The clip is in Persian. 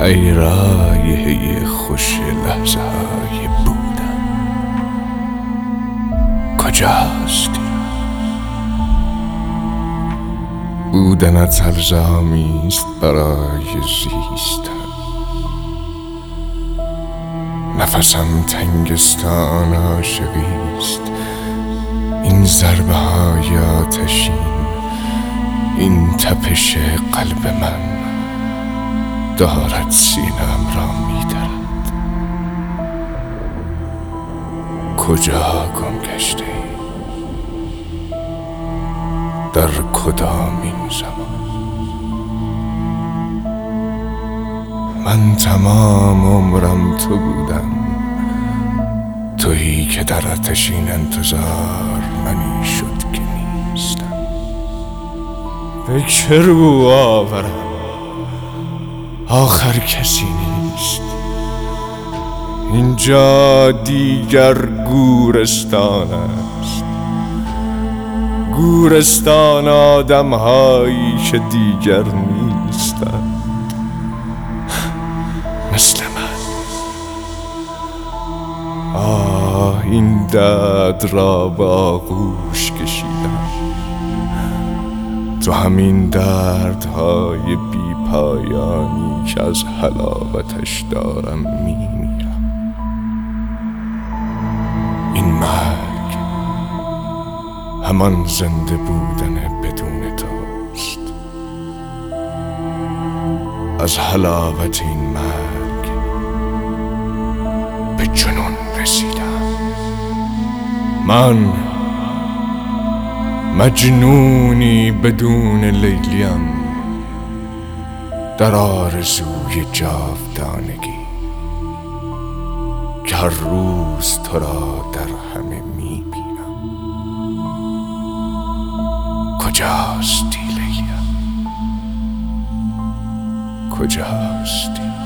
ای رایحه خوش لحظه های بودن، کجاستی؟ بودنت الزامیست برای زیستن. نفسم تنگستان عاشقیست، این ضربه های آتشین، این تپش قلب من دارد سینه‌ام را می‌درد. کجا گم گشته ای؟ در کدامین زمان؟ من تمام عمرم تو بودم، تویی که در آتشین انتظار منی شد که نیستم. به که رو آورم؟ آخر کسی نیست. اینجا دیگر گورستان است، گورستان آدم هایی که دیگر نیستند مثل من. این درد را به آغوش کشیدم، تو همین دردهای بی پایانی که از حلاوتش دارم میمیرم. این مرگ همان زنده بودن بدون توست. از حلاوت این مرگ به جنون رسیدم. من مجنونی بدون لیلیم، در آرزوی جاودانگی که هر روز تو را در همه میبینم. کجاستی لیلیم؟ کجاستی؟